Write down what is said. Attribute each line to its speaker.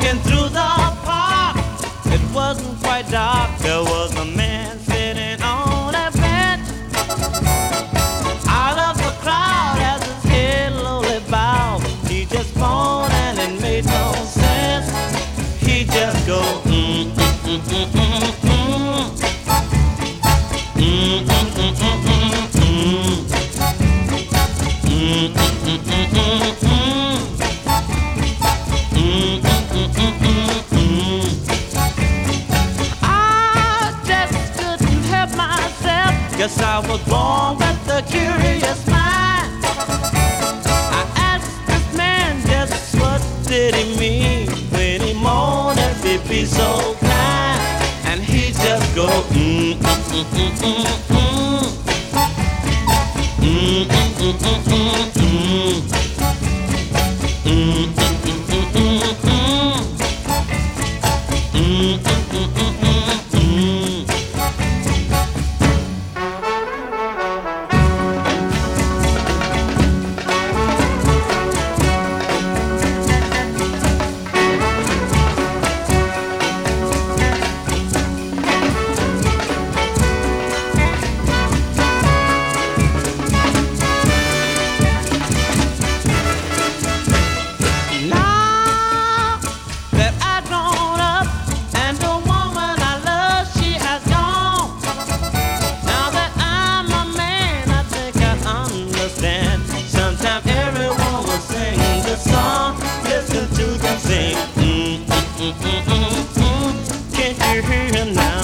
Speaker 1: Walking through the park, it wasn't quite dark. There was a man sitting on a bench. Out of the crowd as his head lowly bowed, he just moaned and it made no sense. He just go I just couldn't help myself. Guess I was born with a curious mind. I asked this man just what did he mean when he moaned and be so kind. And he just go Now that I've grown up and the woman I love, she has gone. Now that I'm a man, I think I understand. Sometimes everyone will sing the song. Listen to them sing. Can't you hear him now?